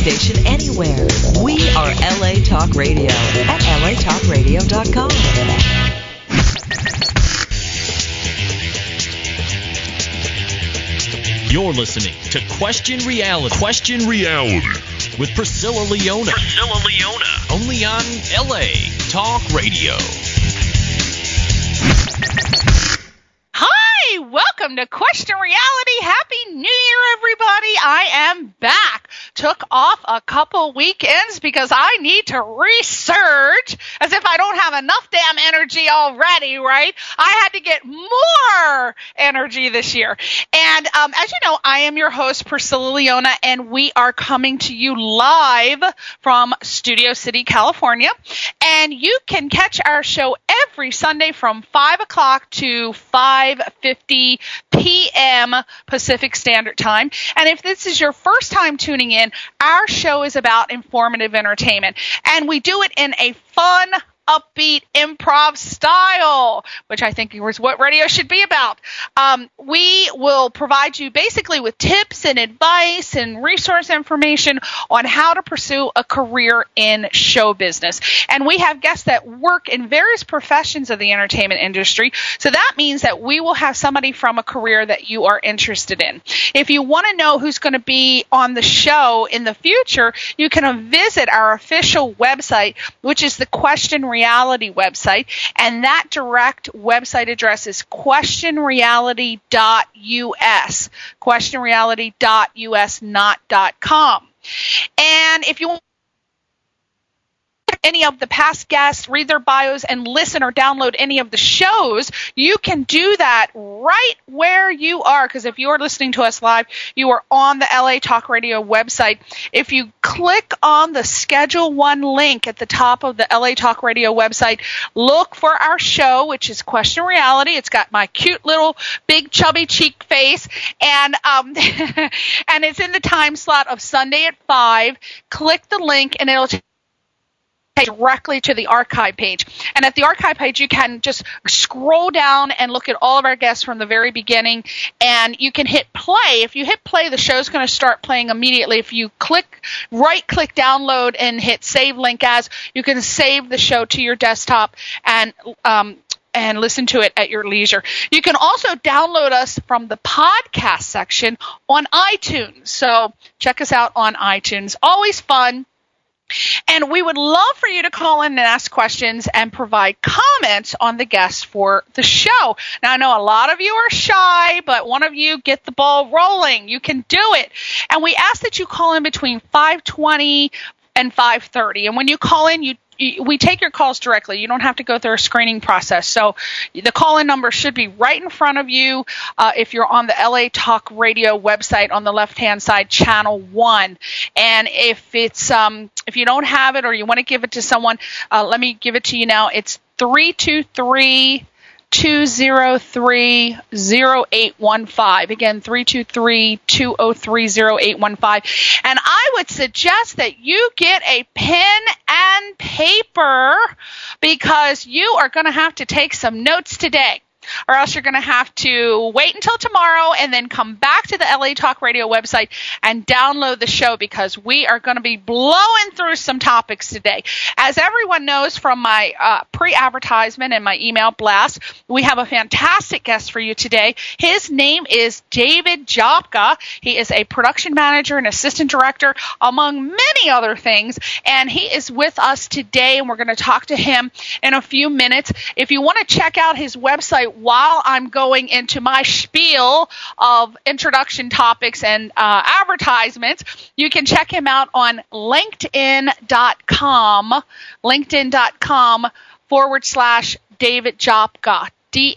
station anywhere. We are LA Talk Radio at latalkradio.com. You're listening to Question Reality. Question Reality with Priscilla Leona. Only on LA Talk Radio. Hi, welcome to Question Reality. Happy New Year, everybody. I am back. Took off a couple weekends because I need to resurge, as if I don't have enough damn energy already, right? I had to get more energy this year. And as you know, I am your host, Priscilla Leona, and we are coming to you live from Studio City, California. And you can catch our show every Sunday from 5 o'clock to 5:50 p.m. Pacific Standard Time. And if this is your first time tuning in, our show is about informative entertainment. And we do it in a fun, upbeat improv style, which I think is what radio should be about. We will provide you basically with tips and advice and resource information on how to pursue a career in show business. And we have guests that work in various professions of the entertainment industry. So that means that we will have somebody from a career that you are interested in. If you want to know who's going to be on the show in the future, you can visit our official website, which is the Question Reality website, and that direct website address is questionreality.us, questionreality.us, not .com. And if you want any of the past guests, read their bios, and listen or download any of the shows, you can do that right where you are, because if you are listening to us live, you are on the LA Talk Radio website. If you click on the Schedule 1 link at the top of the LA Talk Radio website, look for our show, which is Question Reality. It's got my cute little big chubby cheek face, and and it's in the time slot of Sunday at 5. Click the link, and it'll take directly to the archive page. And at the archive page, you can just scroll down and look at all of our guests from the very beginning, and you can hit play. If you hit play, the show's going to start playing immediately. If you right-click download and hit save link as, you can save the show to your desktop and listen to it at your leisure. You can also download us from the podcast section on iTunes. So check us out on iTunes. Always fun. And we would love for you to call in and ask questions and provide comments on the guests for the show. Now, I know a lot of you are shy, but one of you get the ball rolling. You can do it. And we ask that you call in between 5:20 and 5:30. And when you call in, we take your calls directly. You don't have to go through a screening process. So the call-in number should be right in front of you if you're on the LA Talk Radio website on the left-hand side, channel 1. And if you don't have it or you want to give it to someone, let me give it to you now. It's 323-203-0815. Again, 323-203-0815. And I would suggest that you get a pen and paper, because you are going to have to take some notes today, or else you're going to have to wait until tomorrow and then come back to the LA Talk Radio website and download the show, because we are going to be blowing through some topics today. As everyone knows from my pre-advertisement and my email blast, we have a fantastic guest for you today. His name is David Jopka. He is a production manager and assistant director, among many other things, and he is with us today, and we're going to talk to him in a few minutes. If you want to check out his website while I'm going into my spiel of introduction topics and advertisements, you can check him out on LinkedIn.com/David Jopka.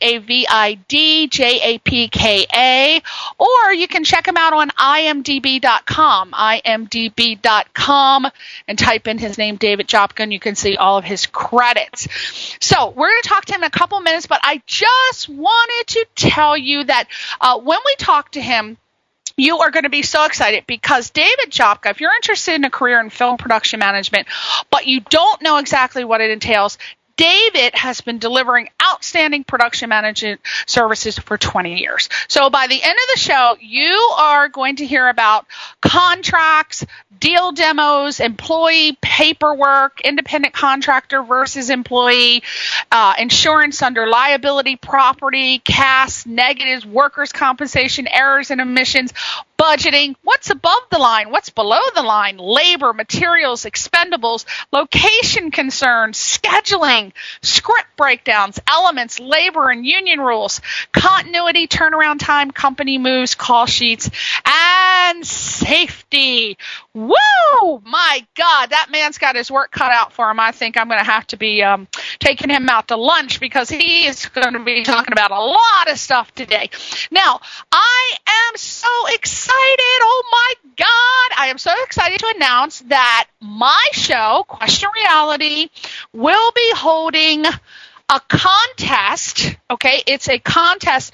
DAVIDJAPKA, or you can check him out on imdb.com, and type in his name, David Jopka, and you can see all of his credits. So we're going to talk to him in a couple minutes, but I just wanted to tell you that when we talk to him, you are going to be so excited, because David Jopka, if you're interested in a career in film production management, but you don't know exactly what it entails, David has been delivering outstanding production management services for 20 years. So by the end of the show, you are going to hear about contracts, deal demos, employee paperwork, independent contractor versus employee, insurance under liability, property, CAS, negatives, workers' compensation, errors and omissions, budgeting, what's above the line, what's below the line, labor, materials, expendables, location concerns, scheduling, script breakdowns, elements, labor and union rules, continuity, turnaround time, company moves, call sheets, and safety. Woo! My God, that man's got his work cut out for him. I think I'm going to have to be taking him out to lunch because he is going to be talking about a lot of stuff today. Now, I am so excited. Oh, my God. I am so excited to announce that my show, Question Reality, will be holding a contest. Okay, it's a contest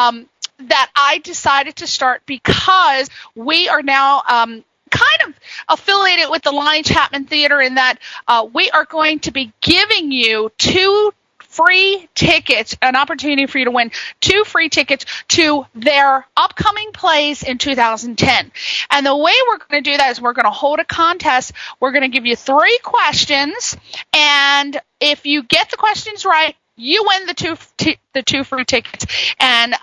that I decided to start because we are now kind of affiliated with the Lonnie Chapman Theater in that we are going to be giving you 2 free tickets, an opportunity for you to win 2 free tickets to their upcoming plays in 2010. And the way we're going to do that is we're going to hold a contest. We're going to give you 3 questions, and if you get the questions right, you win the 2 free tickets. And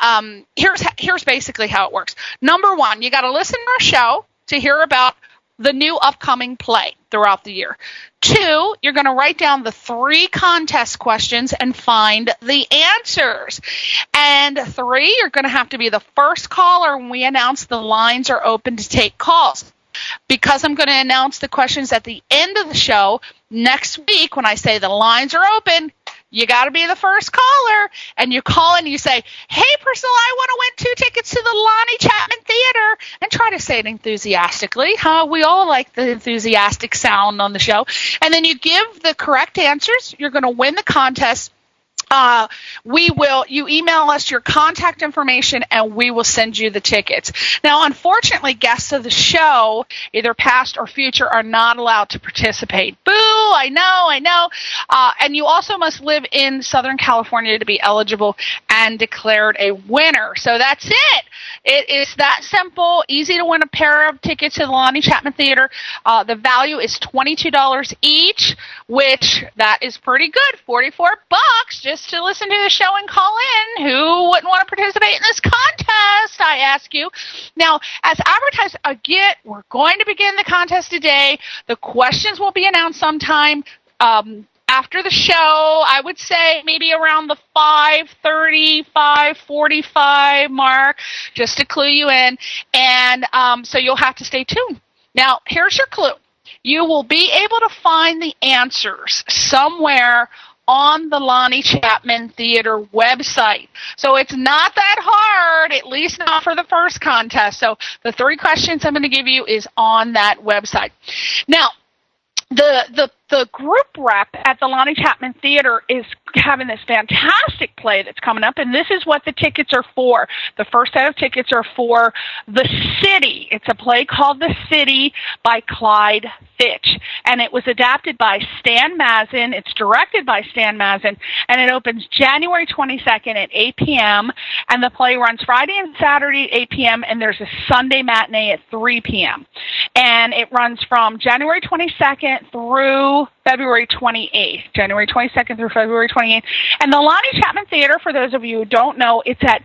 here's basically how it works. Number 1, you got to listen to our show to hear about the new upcoming play throughout the year. 2, you're going to write down the 3 contest questions and find the answers. And 3, you're going to have to be the first caller when we announce the lines are open to take calls. Because I'm going to announce the questions at the end of the show, next week when I say the lines are open, you got to be the first caller, and you call in and you say, hey, Priscilla, I want to win 2 tickets to the Lonnie Chapman Theater, and try to say it enthusiastically. We all like the enthusiastic sound on the show. And then you give the correct answers. You're going to win the contest. You email us your contact information and we will send you the tickets. Now, unfortunately, guests of the show, either past or future, are not allowed to participate. Boo! I know. And you also must live in Southern California to be eligible and declared a winner. So that's it. It is that simple, easy to win a pair of tickets to the Lonnie Chapman Theater. The value is $22 each, which that is pretty good, $44 just to listen to the show and call in. Who wouldn't want to participate in this contest, I ask you? Now, as advertised, again, we're going to begin the contest today. The questions will be announced sometime after the show. I would say maybe around the 5:30, 5:45 mark, just to clue you in. And so you'll have to stay tuned. Now, here's your clue. You will be able to find the answers somewhere on the Lonnie Chapman Theater website. So it's not that hard, at least not for the first contest. So the 3 questions I'm going to give you is on that website. Now, the group rep at the Lonnie Chapman Theater is having this fantastic play that's coming up, and this is what the tickets are for. The first set of tickets are for The City. It's a play called The City by Clyde Fitch, and it was adapted by Stan Mazin. It's directed by Stan Mazin, and it opens January 22nd at 8 p.m., and the play runs Friday and Saturday at 8 p.m., and there's a Sunday matinee at 3 p.m., and it runs from January 22nd through February 28th, January 22nd through February 28th. And the Lonnie Chapman Theater, for those of you who don't know, it's at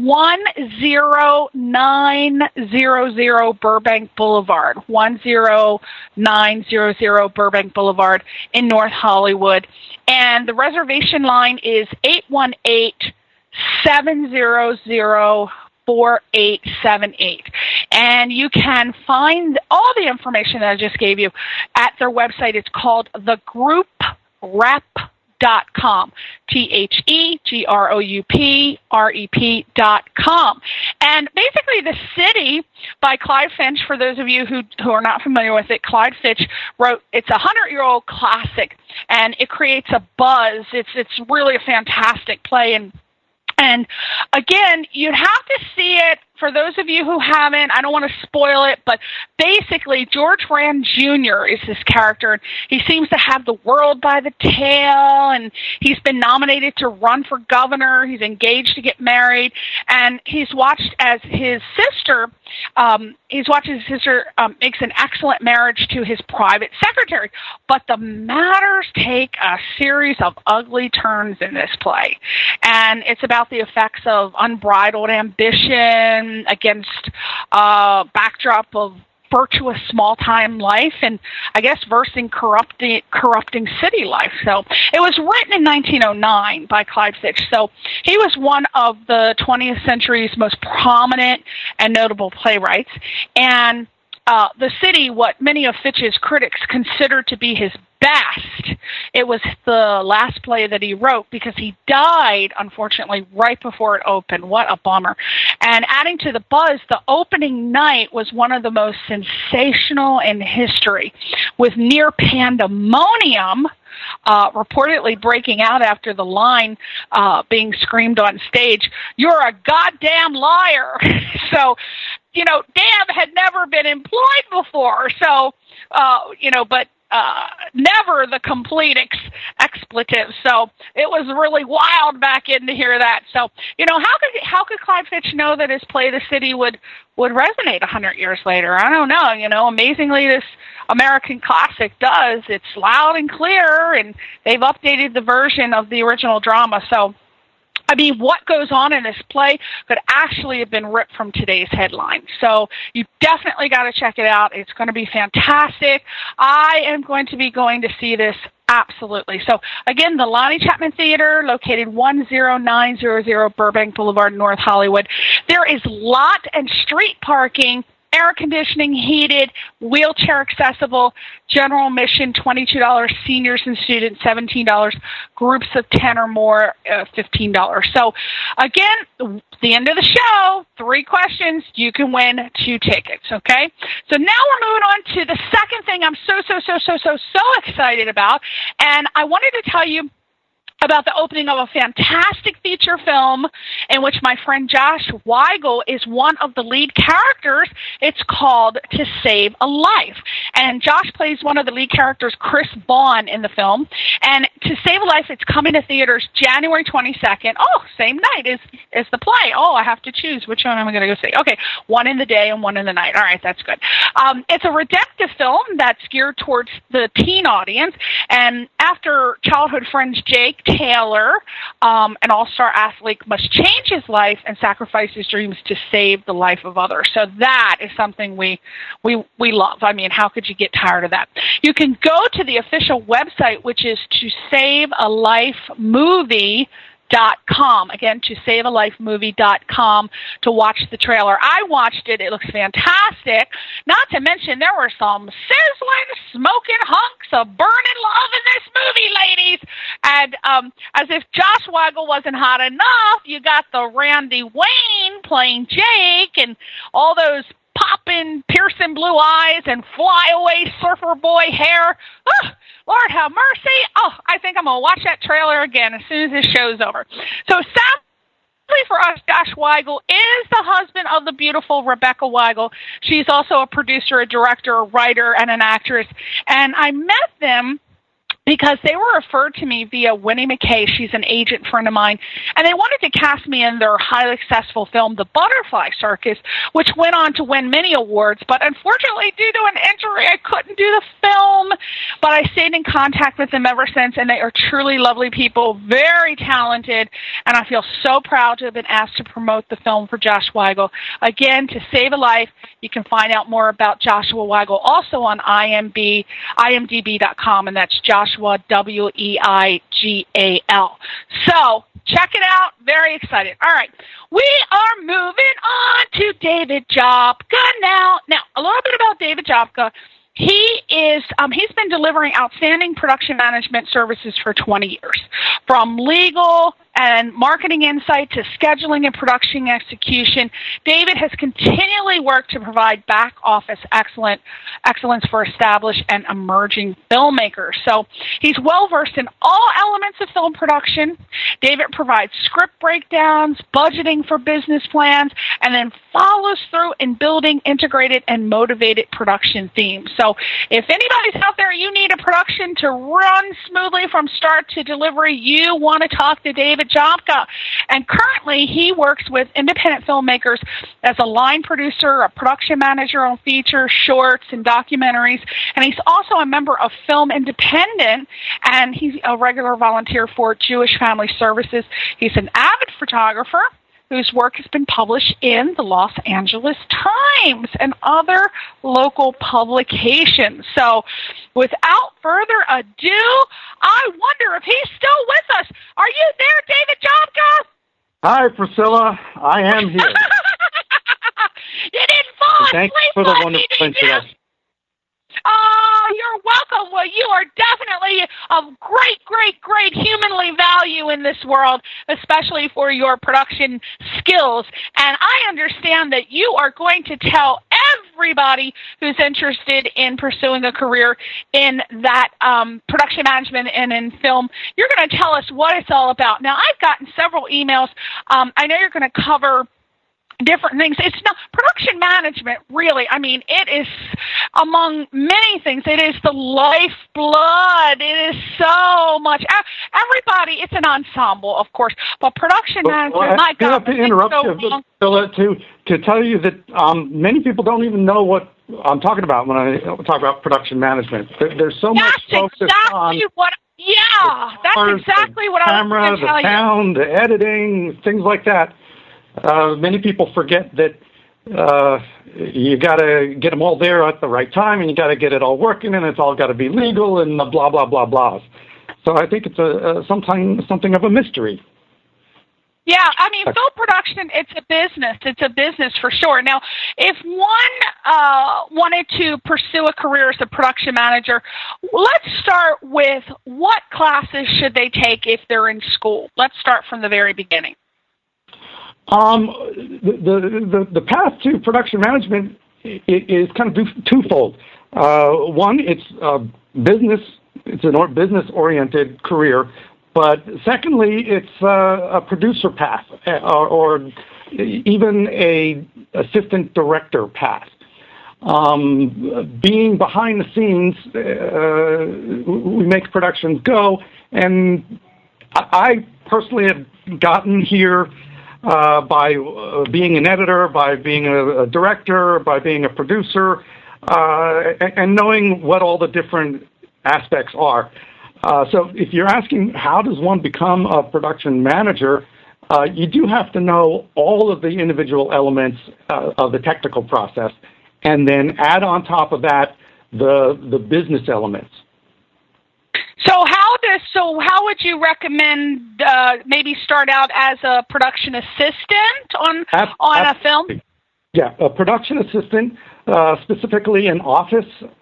10900 Burbank Boulevard, 10900 Burbank Boulevard in North Hollywood. And the reservation line is 818-700-4878. And you can find all the information that I just gave you at their website. It's called thegrouprep.com, TheGrouprep.com. And basically, The City by Clyde Fitch, for those of you who are not familiar with it, Clyde Fitch wrote, it's a 100-year-old classic, and it creates a buzz. It's really a fantastic play, and again, you'd have to see it for those of you who haven't, I don't want to spoil it, but basically George Rand Jr. is this character. He seems to have the world by the tail, and he's been nominated to run for governor. He's engaged to get married, and he's watched as his sister makes an excellent marriage to his private secretary. But the matters take a series of ugly turns in this play. And it's about the effects of unbridled ambition against a backdrop of virtuous small-time life, and I guess versing corrupting city life. So it was written in 1909 by Clyde Fitch. So he was one of the 20th century's most prominent and notable playwrights. And the city, what many of Fitch's critics considered to be his best, it was the last play that he wrote because he died, unfortunately, right before it opened. What a bummer. And adding to the buzz, the opening night was one of the most sensational in history, with near pandemonium reportedly breaking out after the line being screamed on stage, "You're a goddamn liar." So, damn had never been employed before. So, but never the complete expletive. So it was really wild back in to hear that. So, how could Clyde Fitch know that his play, The City, would resonate 100 years later? I don't know. Amazingly, this American classic does. It's loud and clear, and they've updated the version of the original drama. So, I mean, what goes on in this play could actually have been ripped from today's headlines. So you definitely got to check it out. It's going to be fantastic. I am going to be going to see this. Absolutely. So, again, the Lonnie Chapman Theater, located 10900 Burbank Boulevard, North Hollywood. There is lot and street parking, air conditioning, heated, wheelchair accessible, general admission $22, seniors and students $17, groups of 10 or more $15. So again, the end of the show, 3 questions, you can win 2 tickets, okay? So now we're moving on to the second thing I'm so excited about, and I wanted to tell you about the opening of a fantastic feature film in which my friend Josh Weigel is one of the lead characters. It's called To Save a Life. And Josh plays one of the lead characters, Chris Vaughn, in the film. And To Save a Life, it's coming to theaters January 22nd. Oh, same night as the play. Oh, I have to choose. Which one am I going to go see? Okay, one in the day and one in the night. All right, that's good. It's a redemptive film that's geared towards the teen audience. And after childhood friends Jake Taylor, an all-star athlete, must change his life and sacrifice his dreams to save the life of others. So that is something we love. I mean, how could you get tired of that? You can go to the official website, which is tosavealifemovie.com. Again, tosavealifemovie.com to watch the trailer. I watched it. It looks fantastic. Not to mention there were some sizzling, smoking hunks of burning love in this movie, ladies. And as if Josh Weigel wasn't hot enough, you got the Randy Wayne playing Jake and all those popping, piercing blue eyes and flyaway surfer boy hair. Oh, Lord have mercy. Oh, I think I'm going to watch that trailer again as soon as this show's over. So sadly for us, Josh Weigel is the husband of the beautiful Rebecca Weigel. She's also a producer, a director, a writer, and an actress. And I met them because they were referred to me via Winnie McKay. She's an agent friend of mine. And they wanted to cast me in their highly successful film, The Butterfly Circus, which went on to win many awards. But unfortunately, due to an injury, I couldn't do the film. But I stayed in contact with them ever since, and they are truly lovely people, very talented. And I feel so proud to have been asked to promote the film for Josh Weigel. Again, To Save a Life. You can find out more about Joshua Weigel also on IMDb.com, and that's Joshua Weigal. So check it out. Very excited. All right. We are moving on to David Jopka now. Now, a little bit about David Jopka. He's been delivering outstanding production management services for 20 years, from legal and marketing insight to scheduling and production execution, David has continually worked to provide back office excellence for established and emerging filmmakers. So he's well versed in all elements of film production. David provides script breakdowns, budgeting for business plans, and then follows through in building integrated and motivated production themes. So if anybody's out there, you need a production to run smoothly from start to delivery, you want to talk to David Jopka. And currently, he works with independent filmmakers as a line producer, a production manager on features, shorts, and documentaries. And he's also a member of Film Independent, and he's a regular volunteer for Jewish Family Services. He's an avid photographer whose work has been published in the Los Angeles Times and other local publications. So without further ado, I wonder if he's still with us. Are you there, David Jopka? Hi, Priscilla. I am here. You didn't fall asleep. Thanks for the wonderful introduction. Oh, you're welcome. Well, you are definitely of great humanly value in this world, especially for your production skills. And I understand that you are going to tell everybody who's interested in pursuing a career in that production management and in film, you're going to tell us what it's all about. Now, I've gotten several emails. I know you're going to cover different things. It's not production management, really. I mean, it is, among many things, it is the lifeblood. It is so much. Everybody, it's an ensemble, of course, but production management, my God. I have to interrupt you, Priscilla, to tell you that many people don't even know what I'm talking about when I talk about production management. There's so much focus on that's exactly what I was going to tell you. The sound, the editing, things like that. Many people forget that you got to get them all there at the right time, and you got to get it all working, and it's all got to be legal, and the blah blah blah blahs. So I think it's something of a mystery. Yeah, I mean, film production, it's a business. It's a business for sure. Now, if one wanted to pursue a career as a production manager, let's start with what classes should they take if they're in school? Let's start from the very beginning. The path to production management is kind of twofold. One, it's a business-oriented career, but secondly, it's a producer path or even a assistant director path. Being behind the scenes, we make productions go, and I personally have gotten here by being an editor, by being a director, by being a producer, and knowing what all the different aspects are. So if you're asking how does one become a production manager, you do have to know all of the individual elements of the technical process, and then add on top of that the business elements. So how would you recommend maybe start out as a production assistant on a film? Yeah, a production assistant, specifically an office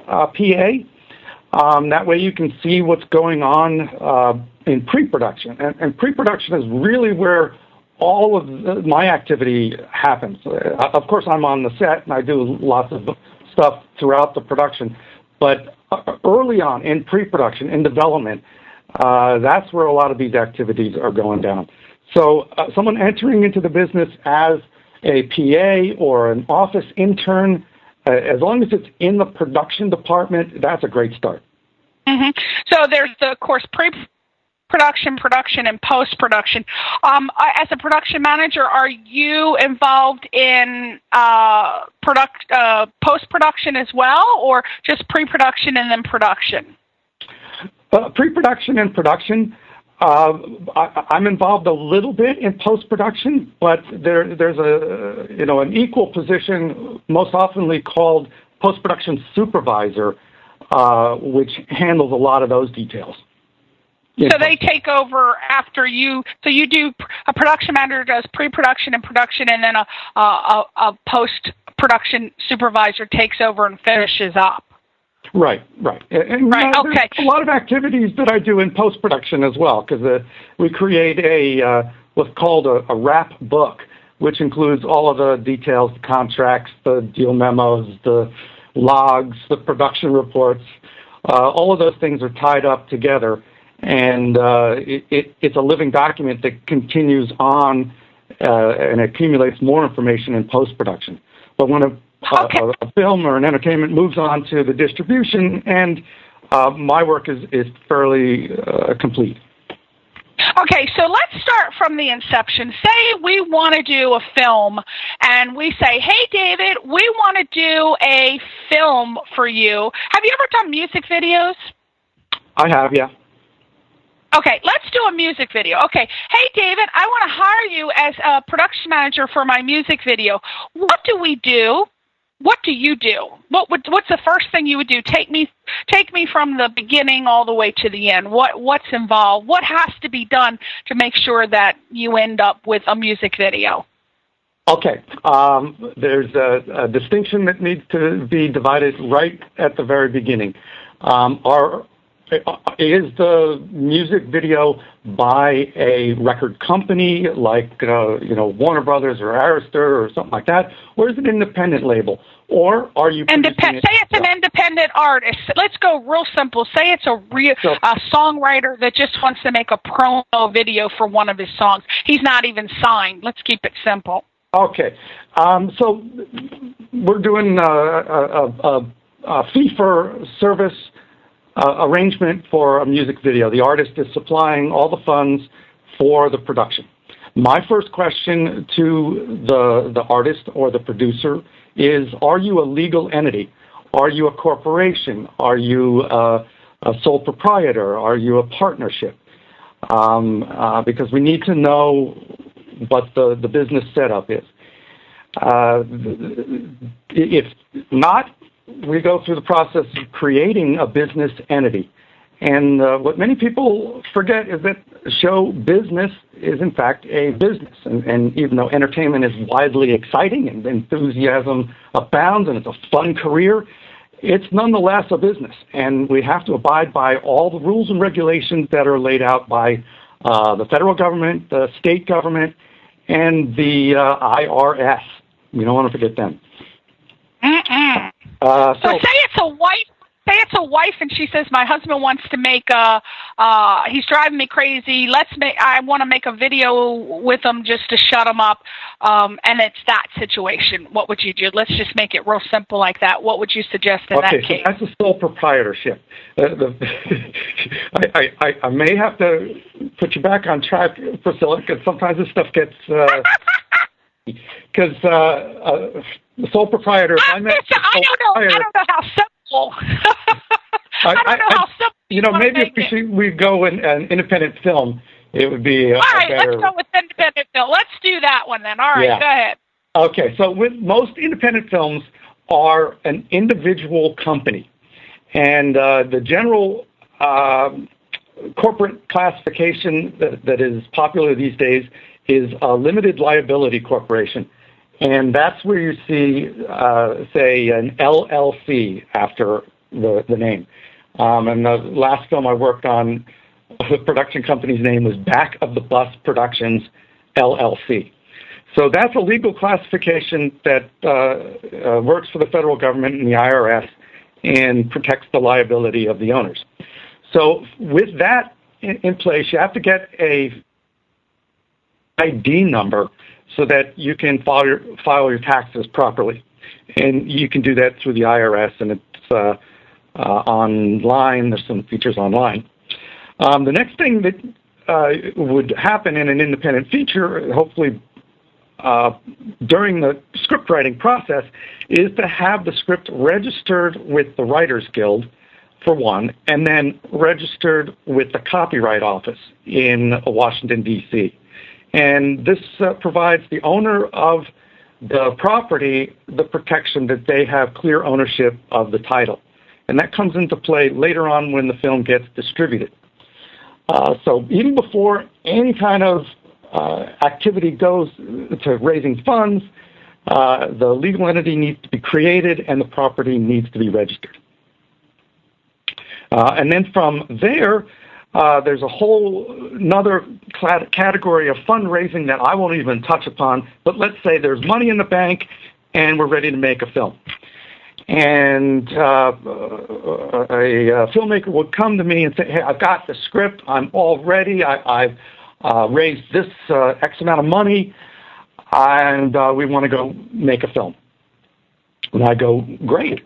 PA. That way you can see what's going on in pre-production. And pre-production is really where all of my activity happens. Of course, I'm on the set, and I do lots of stuff throughout the production. But early on in pre-production, in development, that's where a lot of these activities are going down. So someone entering into the business as a PA or an office intern, as long as it's in the production department, that's a great start. Mm-hmm. So there's, of course, pre-production, production, and post-production. As a production manager, are you involved in post-production as well, or just pre-production and then production? Pre-production and production. I'm involved a little bit in post-production, but there's an equal position, most oftenly called post-production supervisor, which handles a lot of those details. So they take over after you. So you do, a production manager does pre-production and production, and then a post-production supervisor takes over and finishes up. Right. And right, okay. There's a lot of activities that I do in post-production as well, because we create what's called a wrap book, which includes all of the details, the contracts, the deal memos, the logs, the production reports. All of those things are tied up together, and it's a living document that continues on and accumulates more information in post-production. But when a film or an entertainment moves on to the distribution, and my work is fairly complete. Okay, so let's start from the inception. Say we want to do a film, and we say, hey, David, we want to do a film for you. Have you ever done music videos? I have, yeah. Okay, let's do a music video. Okay, hey, David, I want to hire you as a production manager for my music video. What do we do? What do you do? What's the first thing you would do? Take me from the beginning all the way to the end. What's involved? What has to be done to make sure that you end up with a music video? Okay. There's a distinction that needs to be divided right at the very beginning. Is the music video by a record company like Warner Brothers or Arista or something like that, or is it an independent label? Or are you say it's an independent artist? Let's go real simple. Say it's a songwriter that just wants to make a promo video for one of his songs. He's not even signed. Let's keep it simple. Okay. So we're doing a fee-for-service arrangement for a music video. The artist is supplying all the funds for the production. My first question to the artist or the producer is, are you a legal entity? Are you a corporation? Are you a sole proprietor? Are you a partnership? Because we need to know what the business setup is. If not, we go through the process of creating a business entity. And what many people forget is that show business is, in fact, a business. And even though entertainment is widely exciting and enthusiasm abounds and it's a fun career, it's nonetheless a business. And we have to abide by all the rules and regulations that are laid out by the federal government, the state government, and the IRS. We don't want to forget them. So say it's a wife. Say it's a wife, and she says, "My husband wants to make he's driving me crazy. I want to make a video with him just to shut him up." And it's that situation. What would you do? Let's just make it real simple like that. What would you suggest in that case? Okay, so that's a sole proprietorship. I may have to put you back on track, Priscilla, because sometimes this stuff gets. Because the sole proprietor. I don't know how simple. I don't know how simple. Maybe if we go in an independent film, it would be all right. Better... Let's go with independent film. Let's do that one then. All right, yeah. Go ahead. Okay, so with most independent films are an individual company, and the general corporate classification that is popular these days is a limited liability corporation. And that's where you see, say, an LLC after the name. And the last film I worked on, the production company's name was Back of the Bus Productions, LLC. So that's a legal classification that works for the federal government and the IRS and protects the liability of the owners. So with that in place, you have to get a ID number so that you can file your taxes properly. And you can do that through the IRS, and it's online. There's some features online. The next thing that would happen in an independent feature, hopefully during the script writing process, is to have the script registered with the Writers Guild, for one, and then registered with the Copyright Office in Washington, D.C. And this provides the owner of the property the protection that they have clear ownership of the title. And that comes into play later on when the film gets distributed. So even before any kind of activity goes to raising funds, the legal entity needs to be created and the property needs to be registered. And then from there, there's a whole another category of fundraising that I won't even touch upon. But let's say there's money in the bank and we're ready to make a film. And a filmmaker would come to me and say, hey, I've got the script. I'm all ready. I've raised this X amount of money, and we want to go make a film. And I go, great.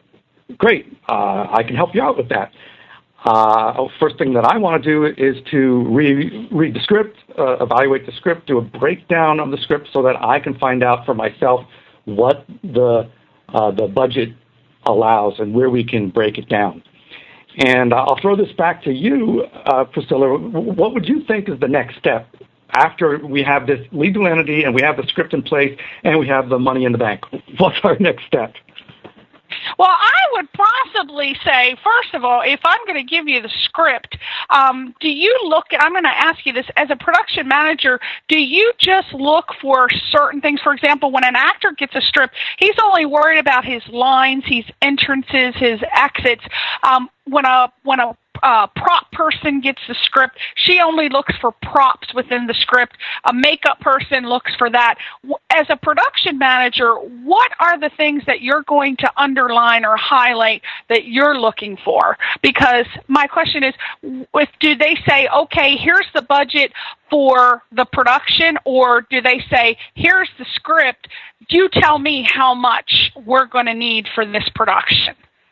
I can help you out with that. First thing that I want to do is to read the script, evaluate the script, do a breakdown of the script so that I can find out for myself what the budget allows and where we can break it down. And I'll throw this back to you, Priscilla. What would you think is the next step after we have this legal entity and we have the script in place and we have the money in the bank? What's our next step? Well, I would possibly say, first of all, if I'm going to give you the script, do you look at, I'm going to ask you this, as a production manager, do you just look for certain things? For example, when an actor gets a script, he's only worried about his lines, his entrances, his exits. When a prop person gets the script, she only looks for props within the script. A makeup person looks for that. As a production manager, what are the things that you're going to underline or highlight that you're looking for? Because my question is, do they say, okay, here's the budget for the production, or do they say, here's the script, you tell me how much we're going to need for this production?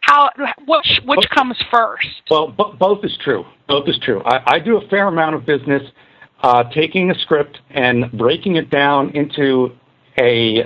Which comes first? Well, both is true. I do a fair amount of business taking a script and breaking it down into a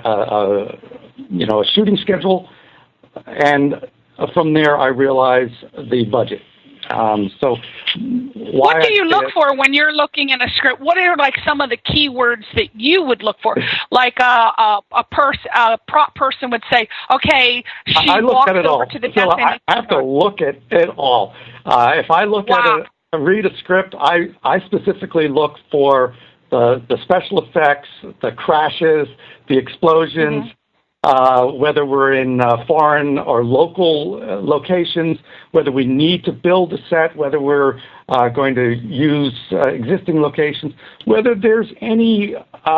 shooting schedule, and from there I realize the budget. So what do you look for when you're looking at a script? What are like some of the keywords that you would look for? Like a prop person would say, okay, she walks over to the desk. So I have to look at it all. If I look at read a script, I specifically look for the special effects, the crashes, the explosions. Mm-hmm. Whether we're in foreign or local locations, whether we need to build a set, whether we're going to use existing locations, whether there's any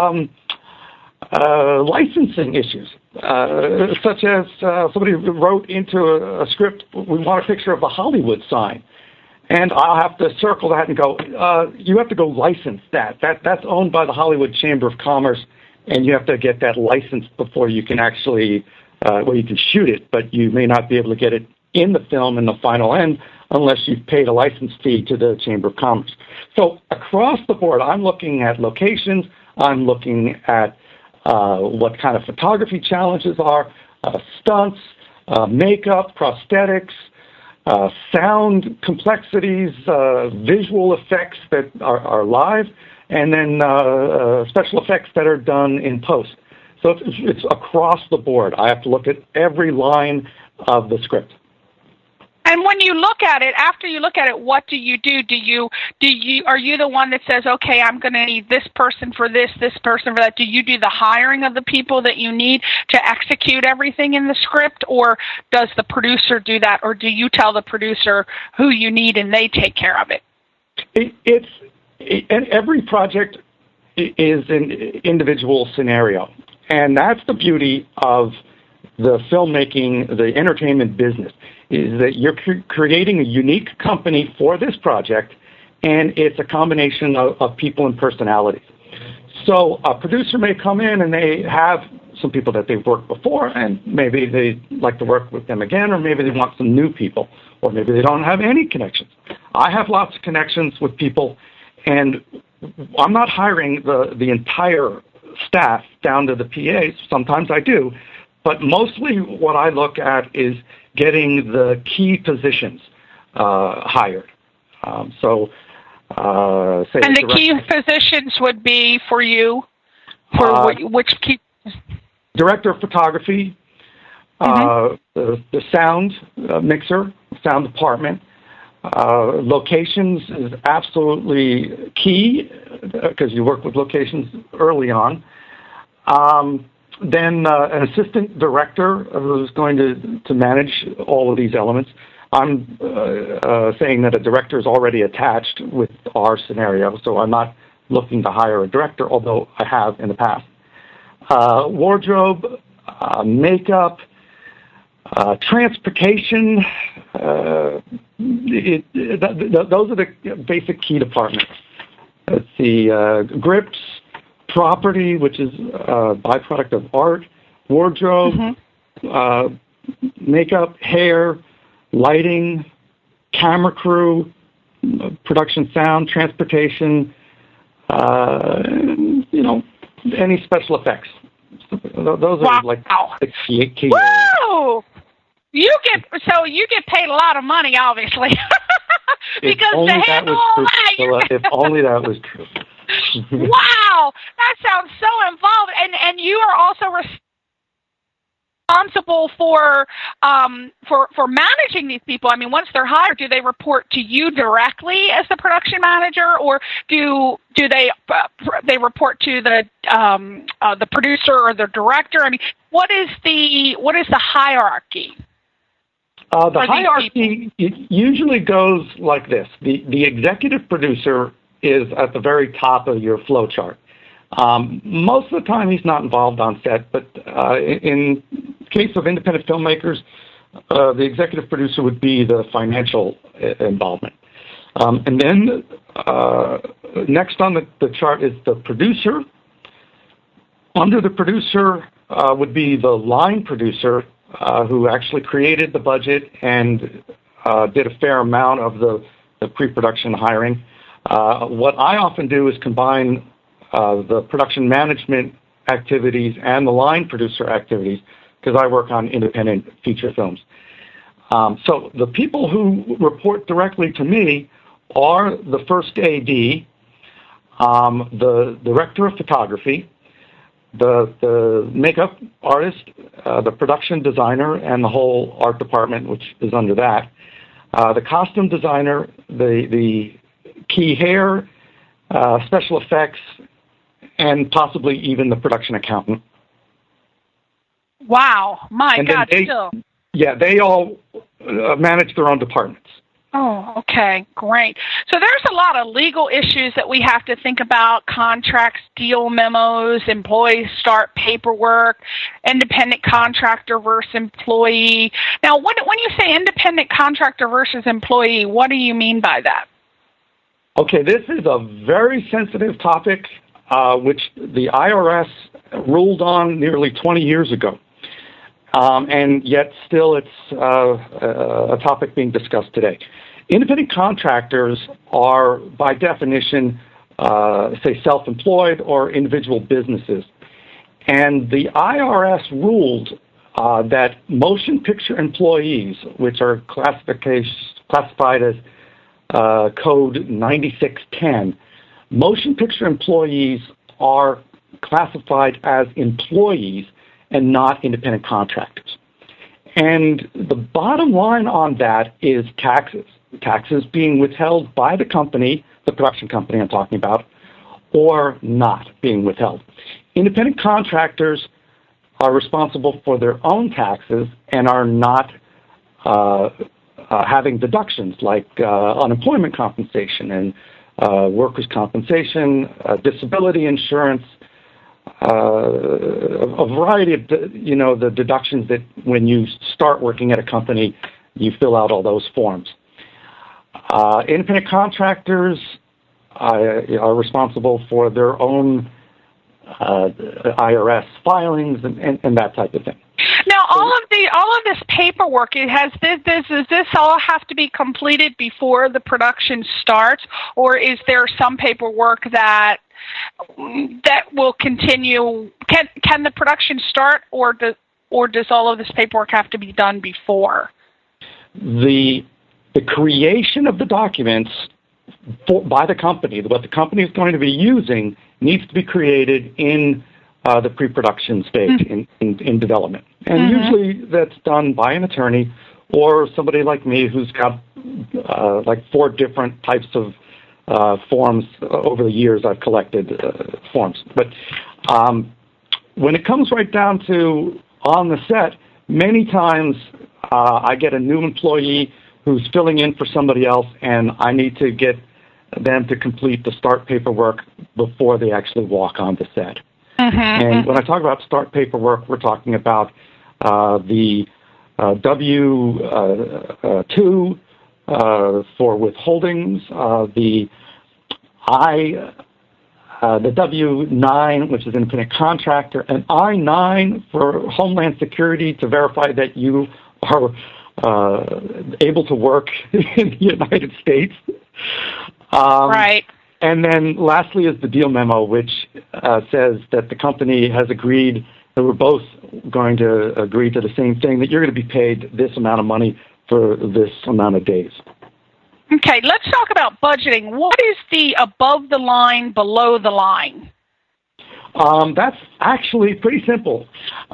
licensing issues, such as somebody wrote into a script, we want a picture of a Hollywood sign. And I'll have to circle that and go, you have to go license that. That's owned by the Hollywood Chamber of Commerce. And you have to get that license before you can actually, you can shoot it, but you may not be able to get it in the film in the final end unless you've paid a license fee to the Chamber of Commerce. So across the board, I'm looking at locations, I'm looking at what kind of photography challenges are, stunts, makeup, prosthetics, sound complexities, visual effects that are live, and then special effects that are done in post. So it's across the board. I have to look at every line of the script. And when you look at it, after you look at it, what do you do? Are you the one that says, okay, I'm going to need this person for this person for that? Do you do the hiring of the people that you need to execute everything in the script, or does the producer do that, or do you tell the producer who you need and they take care of it? And every project is an individual scenario. And that's the beauty of the filmmaking, the entertainment business, is that you're creating a unique company for this project, and it's a combination of people and personalities. So a producer may come in and they have some people that they've worked before, and maybe they like to work with them again, or maybe they want some new people, or maybe they don't have any connections. I have lots of connections with people, and I'm not hiring the entire staff down to the PAs. Sometimes I do. But mostly what I look at is getting the key positions hired. And the key positions would be for you? For which key? Director of photography, the sound mixer, sound department. Locations is absolutely key because you work with locations early on. Then an assistant director who's going to manage all of these elements. I'm saying that a director is already attached with our scenario, so I'm not looking to hire a director, although I have in the past. Wardrobe, makeup, transportation, those are the basic key departments. Let's see, grips, property, which is a byproduct of art, wardrobe, makeup, hair, lighting, camera crew, production sound, transportation, any special effects. Those are like the key. Woo! You get paid a lot of money, obviously, because to handle all that. If only that was true. Wow, that sounds so involved, and you are also responsible for managing these people. I mean, once they're hired, do they report to you directly as the production manager, or do they report to the producer or the director? I mean, what is the hierarchy? The hierarchy usually goes like this: the executive producer is at the very top of your flow chart. Most of the time, he's not involved on set, but in case of independent filmmakers, the executive producer would be the financial involvement. And then next on the chart is the producer. Under the producer would be the line producer, who actually created the budget and did a fair amount of the pre-production hiring. What I often do is combine the production management activities and the line producer activities, because I work on independent feature films. So the people who report directly to me are the first AD, the director of photography, the makeup artist, the production designer, and the whole art department, which is under that, the costume designer, the key hair, special effects, and possibly even the production accountant. Wow, my God, Yeah, they all manage their own departments. Oh, okay, great. So there's a lot of legal issues that we have to think about: contracts, deal memos, employee start paperwork, independent contractor versus employee. Now, when you say independent contractor versus employee, what do you mean by that? Okay, this is a very sensitive topic, which the IRS ruled on nearly 20 years ago. And yet still it's a topic being discussed today. Independent contractors are, by definition, say self-employed or individual businesses. And the IRS ruled that motion picture employees, which are classified as Code 9610, motion picture employees are classified as employees and not independent contractors. And the bottom line on that is taxes. Taxes being withheld by the company, the production company I'm talking about, or not being withheld. Independent contractors are responsible for their own taxes and are not having deductions like unemployment compensation and workers' compensation, disability insurance, a variety of, the deductions that when you start working at a company, you fill out all those forms. Independent contractors are responsible for their own IRS filings and that type of thing. Now, all of this paperwork, does this all have to be completed before the production starts, or is there some paperwork that will continue? Can the production start, or does all of this paperwork have to be done before? The creation of the documents by the company, what the company is going to be using, needs to be created in the pre-production stage, in development. And usually that's done by an attorney or somebody like me who's got like 4 different types of forms. Over the years I've collected forms. But when it comes right down to on the set, many times I get a new employee who's filling in for somebody else, and I need to get them to complete the start paperwork before they actually walk on the set. And when I talk about start paperwork, we're talking about the W-2 for withholdings, the W-9, which is independent contractor, and I-9 for Homeland Security to verify that you are able to work in the United States. Right. And then lastly is the deal memo, which says that the company has agreed that we're both going to agree to the same thing, that you're going to be paid this amount of money for this amount of days. Okay, let's talk about budgeting. What is the above the line, below the line? That's actually pretty simple.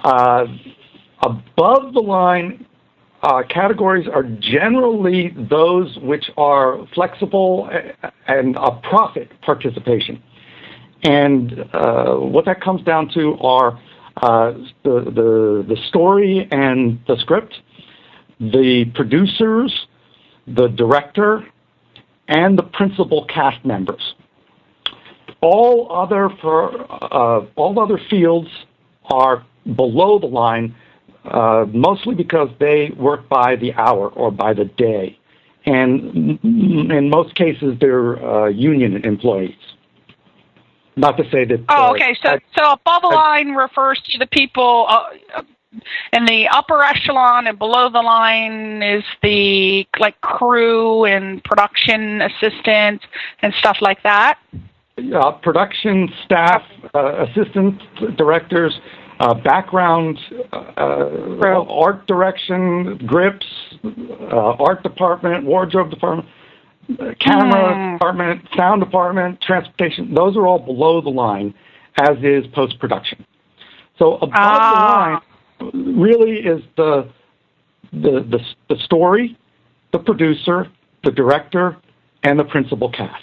Above the line categories are generally those which are flexible and a profit participation. And what that comes down to are the story and the script, the producers, the director, and the principal cast members. All other fields are below the line, mostly because they work by the hour or by the day, and in most cases they're union employees. Not to say that. Oh, okay. So above the line refers to the people in the upper echelon, and below the line is the crew and production assistants and stuff like that. Production staff, assistant directors, background, art direction, grips, art department, wardrobe department, camera department, sound department, transportation. Those are all below the line, as is post-production. So above the line really is the story, the producer, the director, and the principal cast.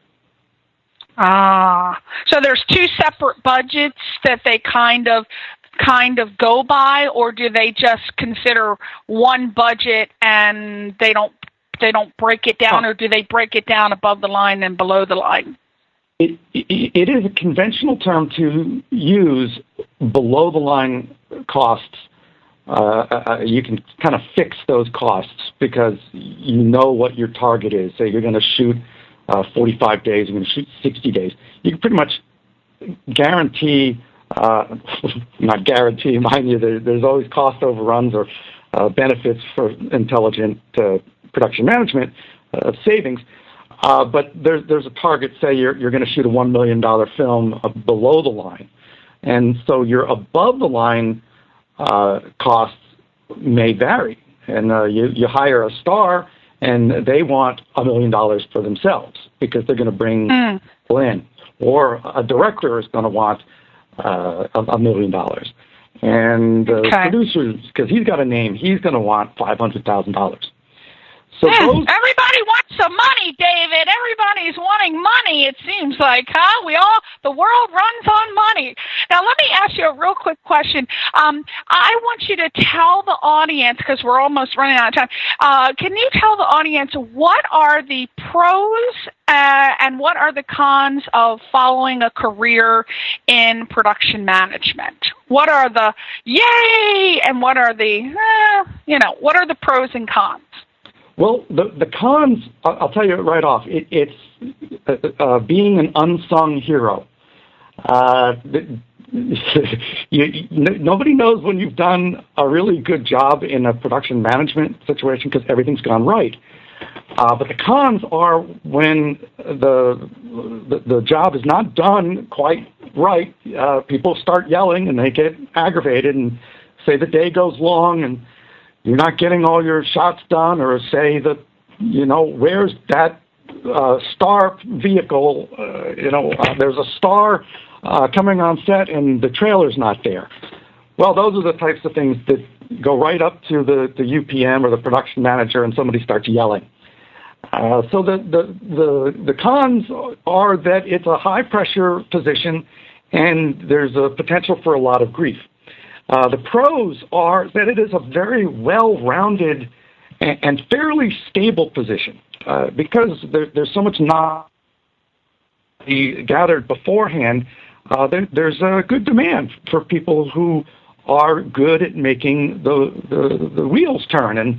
So there's two separate budgets that they kind of go by, or do they just consider one budget and they don't break it down, or do they break it down above the line and below the line? It is a conventional term to use below the line costs. You can kind of fix those costs because you know what your target is. Say you're going to shoot 45 days, you're going to shoot 60 days. You can pretty much guarantee, not guarantee, mind you, there's always cost overruns or benefits for intelligent production management savings. But there's a target, say you're going to shoot a $1 million film below the line. And so your above the line costs may vary. And you hire a star and they want $1 million for themselves because they're going to bring people in. Or a director is going to want $1 million. And producers, because he's got a name, he's going to want $500,000. So everybody wants some money, David. Everybody's wanting money, it seems like, huh? The world runs on money. Now, let me ask you a real quick question. I want you to tell the audience, because we're almost running out of time, can you tell the audience what are the pros and what are the cons of following a career in production management? What are the yay and what are the, what are the pros and cons? Well, the cons, I'll tell you right off, it's being an unsung hero. Nobody knows when you've done a really good job in a production management situation because everything's gone right. But the cons are when the job is not done quite right. People start yelling and they get aggravated and say the day goes long and you're not getting all your shots done, or say that, where's that star vehicle? There's a star coming on set and the trailer's not there. Well, those are the types of things that go right up to the UPM or the production manager and somebody starts yelling. So the cons are that it's a high-pressure position and there's a potential for a lot of grief. The pros are that it is a very well-rounded and fairly stable position because there's so much knowledge gathered beforehand. There's a good demand for people who are good at making the wheels turn and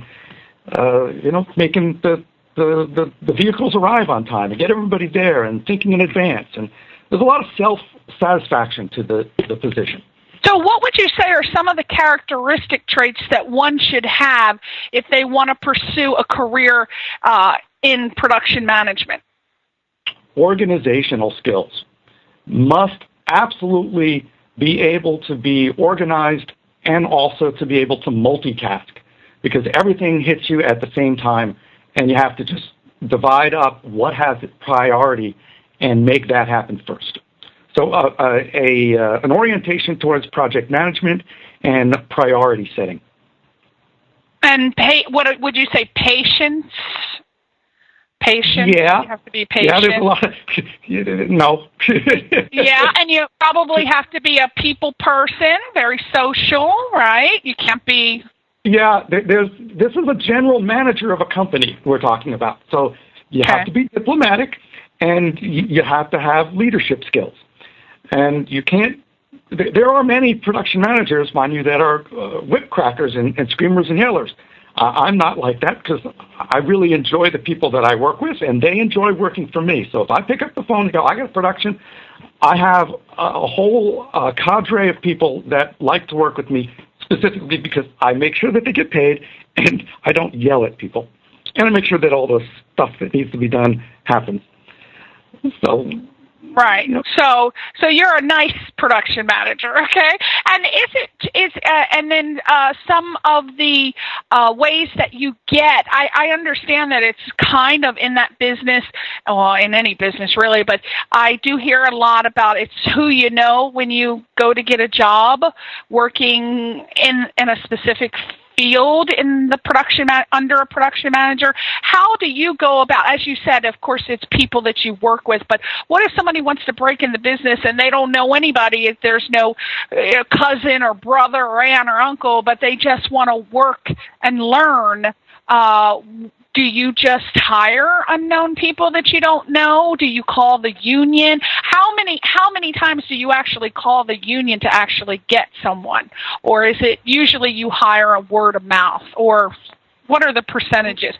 making the vehicles arrive on time and get everybody there and thinking in advance. And there's a lot of self-satisfaction to the position. So what would you say are some of the characteristic traits that one should have if they want to pursue a career in production management? Organizational skills. Must absolutely be able to be organized and also to be able to multitask, because everything hits you at the same time and you have to just divide up what has priority and make that happen first. So an orientation towards project management and priority setting. And what would you say, patience? Patience? Yeah. You have to be patient. Yeah, there's a lot of, no. Yeah, and you probably have to be a people person, very social, right? You can't be... Yeah, this is a general manager of a company we're talking about. So you have to be diplomatic and you have to have leadership skills. And you can't, there are many production managers, mind you, that are whip crackers and screamers and yellers. I'm not like that because I really enjoy the people that I work with and they enjoy working for me. So if I pick up the phone and go, I got production, I have a whole cadre of people that like to work with me specifically because I make sure that they get paid and I don't yell at people. And I make sure that all the stuff that needs to be done happens. So... Right. So you're a nice production manager, okay? And and then some of the ways that you get, I understand that it's kind of in that business, well, in any business really, but I do hear a lot about it's who you know when you go to get a job working in a specific field in the production under a production manager. How do you go about, as you said, of course it's people that you work with, but what if somebody wants to break in the business and they don't know anybody, if there's no cousin or brother or aunt or uncle, but they just want to work and learn? Do you just hire unknown people that you don't know? Do you call the union? How many times do you actually call the union to actually get someone? Or is it usually you hire a word of mouth? Or what are the percentages?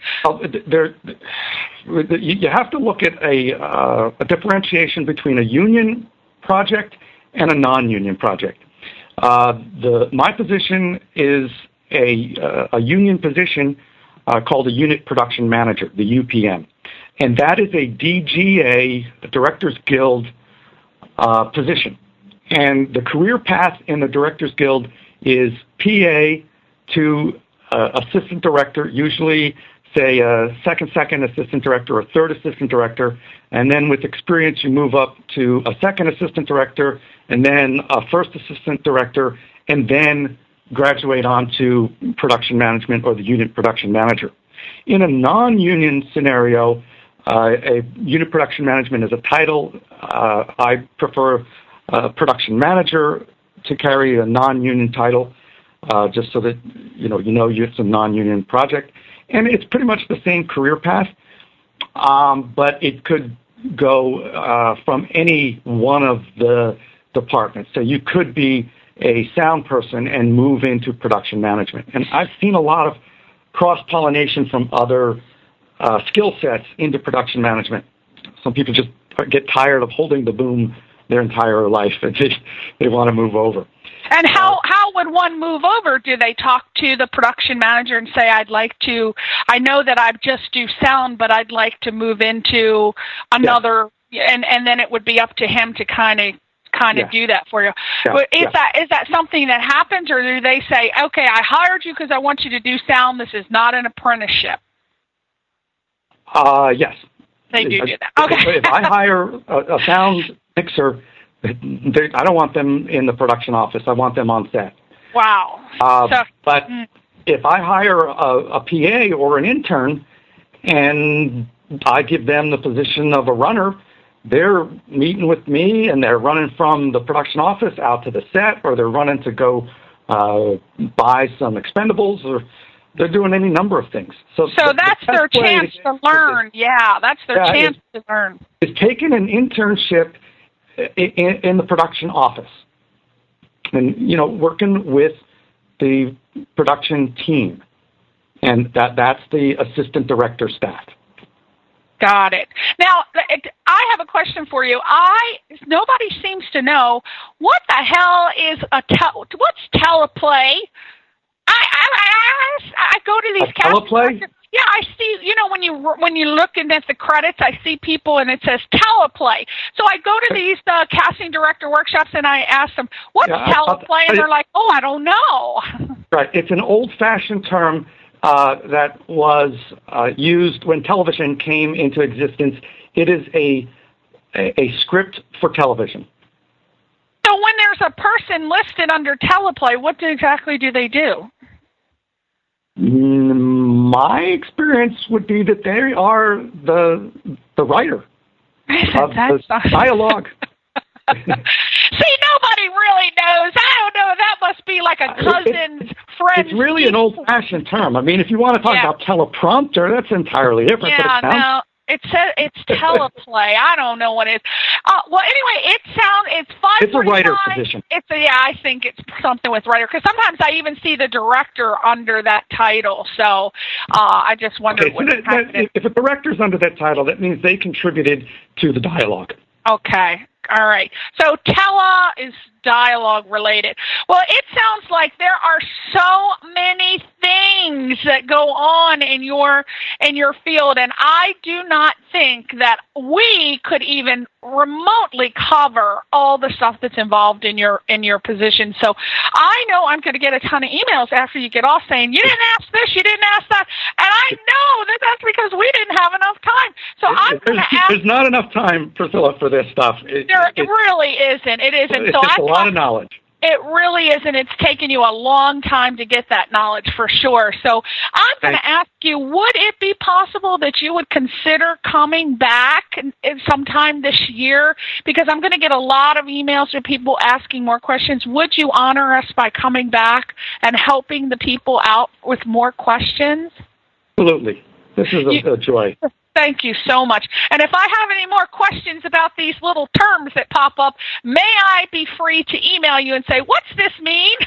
You have to look at a differentiation between a union project and a non-union project. My position is a union position called a Unit Production Manager, the UPM. And that is a DGA, the Directors Guild position. And the career path in the Directors Guild is PA to assistant director, usually say a second assistant director or third assistant director. And then with experience, you move up to a second assistant director and then a first assistant director and then graduate on to production management or the unit production manager. In a non-union scenario, a unit production management is a title. I prefer production manager to carry a non-union title, just so that you know it's a non-union project. And it's pretty much the same career path, but it could go from any one of the departments. So you could be a sound person and move into production management. And I've seen a lot of cross-pollination from other skill sets into production management. Some people just get tired of holding the boom their entire life and they want to move over. And how would one move over? Do they talk to the production manager and say, I know that I just do sound, but I'd like to move into another, and then it would be up to him to kind of do that for you. Is that something that happens, or do they say, okay, I hired you because I want you to do sound, this is not an apprenticeship? Yes. They do that. Okay. If I hire a sound mixer, I don't want them in the production office. I want them on set. Wow. But if I hire a PA or an intern and I give them the position of a runner, they're meeting with me and they're running from the production office out to the set, or they're running to go buy some expendables, or They're doing any number of things. So that's their chance to learn. Yeah, that's their chance to learn. Is taking an internship in the production office and, working with the production team. And that's the assistant director staff. Got it. Now, I have a question for you. Nobody seems to know what the hell is what's teleplay? I go to these teleplay. Yeah, I see. When you look at the credits, I see people and it says teleplay. So I go to these casting director workshops and I ask them, "What's teleplay?" And they're like, "Oh, I don't know." Right. It's an old-fashioned term that was used when television came into existence. It is a script for television. So when there's a person listed under teleplay, what exactly do they do? My experience would be that they are the writer of the dialogue. See, nobody really knows. I don't know. That must be like a cousin's friend. It's really an old-fashioned term. I mean, if you want to talk about teleprompter, that's entirely different. Yeah, no. It's teleplay. I don't know what it is. Well, anyway, it's 5:45. It's a writer position. I think it's something with writer, because sometimes I even see the director under that title. So I just wonder what happening. If a director's under that title, that means they contributed to the dialogue. Okay. All right. So tele is dialogue related. Well, it sounds like there are so many things that go on in your field, and I do not think that we could even remotely cover all the stuff that's involved in your position. So I know I'm going to get a ton of emails after you get off saying, "You didn't ask this, you didn't ask that," and I know that's because we didn't have enough time. So I'm going to ask. There's not enough time, Priscilla, for this stuff. It really isn't. It isn't. It's just a lot of knowledge. It really isn't. It's taken you a long time to get that knowledge for sure. So I'm going to ask you, would it be possible that you would consider coming back sometime this year? Because I'm going to get a lot of emails with people asking more questions. Would you honor us by coming back and helping the people out with more questions? Absolutely. This is a joy. Thank you so much. And if I have any more questions about these little terms that pop up, may I be free to email you and say, "What's this mean?"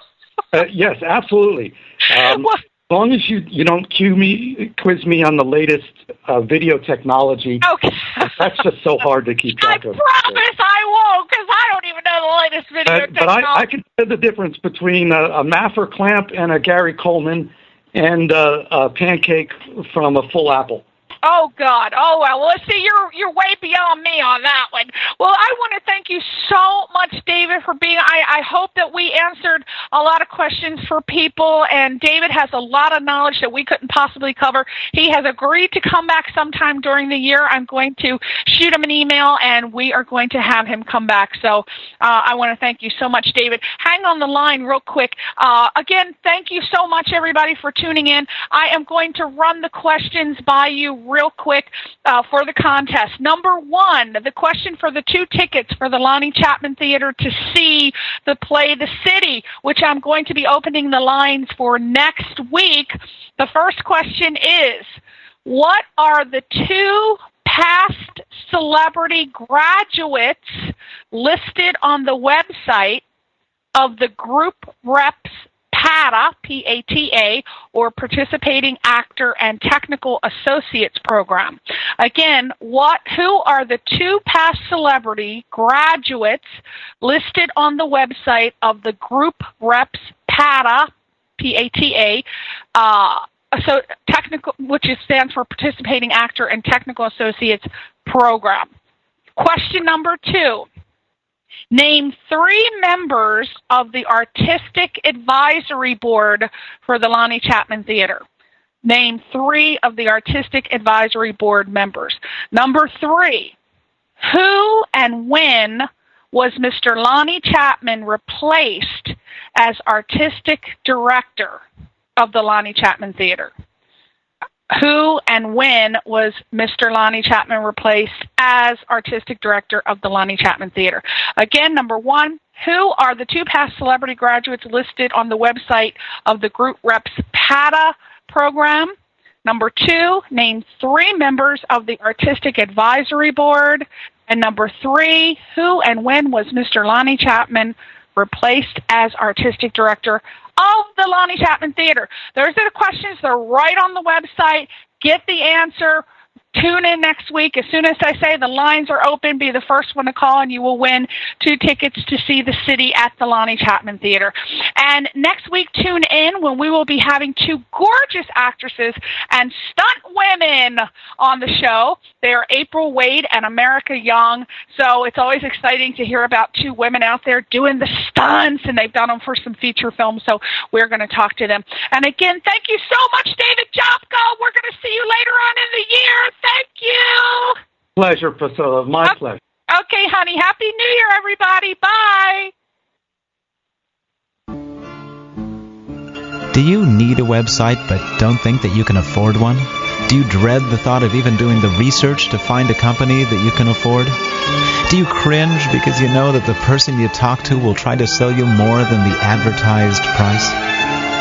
Yes, absolutely. As long as you don't quiz me on the latest video technology. Okay. That's just so hard to keep track of. I promise I won't, because I don't even know the latest video technology. But I can tell the difference between a Maffer clamp and a Gary Coleman and a pancake from a full apple. Oh, God. Oh, well, let's see, you're way beyond me on that one. Well, I want to thank you so much, David, for being, I hope that we answered a lot of questions for people, and David has a lot of knowledge that we couldn't possibly cover. He has agreed to come back sometime during the year. I'm going to shoot him an email, and we are going to have him come back. So I want to thank you so much, David. Hang on the line real quick. Again, thank you so much, everybody, for tuning in. I am going to run the questions by you real quick for the contest. Number one, the question for the 2 tickets for the Lonnie Chapman Theater to see the play The City, which I'm going to be opening the lines for next week. The first question is, what are the 2 past celebrity graduates listed on the website of the Group Reps PATA, P-A-T-A, or Participating Actor and Technical Associates Program? Again, who are the 2 past celebrity graduates listed on the website of the Group Reps PATA, P-A-T-A, which stands for Participating Actor and Technical Associates Program? Question number 2. Name 3 members of the Artistic Advisory Board for the Lonnie Chapman Theater. Name 3 of the Artistic Advisory Board members. Number 3, who and when was Mr. Lonnie Chapman replaced as Artistic Director of the Lonnie Chapman Theater? who and when was Mr. Lonnie Chapman replaced as artistic director of the Lonnie Chapman Theater? Again, number 1, who are the 2 past celebrity graduates listed on the website of the Group Reps PATA program? Number 2, name 3 members of the Artistic Advisory Board. And number 3, who and when was Mr. Lonnie Chapman replaced as artistic director of the Lonnie Chapman Theater? Those are the questions. They're right on the website. Get the answer. Tune in next week. As soon as I say the lines are open, be the first one to call, and you will win 2 tickets to see the city at the Lonnie Chapman Theater. And next week, tune in when we will be having 2 gorgeous actresses and stunt women on the show. They are April Wade and America Young. So it's always exciting to hear about 2 women out there doing the stunts, and they've done them for some feature films. So we're going to talk to them. And again, thank you so much, David Jopko. We're going to see you later on in the year. Thank you. Pleasure, Priscilla. My pleasure. Okay, honey. Happy New Year, everybody. Bye. Do you need a website but don't think that you can afford one? Do you dread the thought of even doing the research to find a company that you can afford? Do you cringe because you know that the person you talk to will try to sell you more than the advertised price?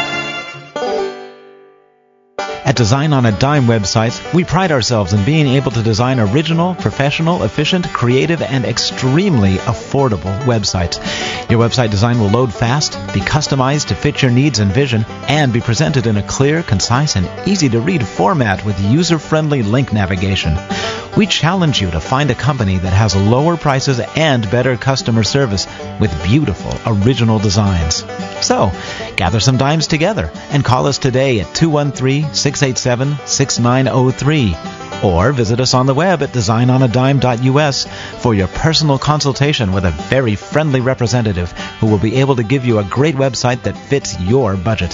At Design on a Dime websites, we pride ourselves in being able to design original, professional, efficient, creative, and extremely affordable websites. Your website design will load fast, be customized to fit your needs and vision, and be presented in a clear, concise, and easy-to-read format with user-friendly link navigation. We challenge you to find a company that has lower prices and better customer service with beautiful original designs. So, gather some dimes together and call us today at 213-687-6903 or visit us on the web at designonadime.us for your personal consultation with a very friendly representative who will be able to give you a great website that fits your budget.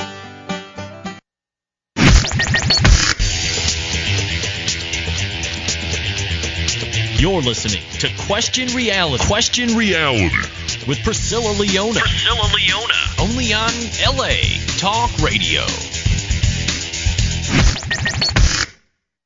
You're listening to Question Reality. Question Reality with Priscilla Leona. Only on LA Talk Radio.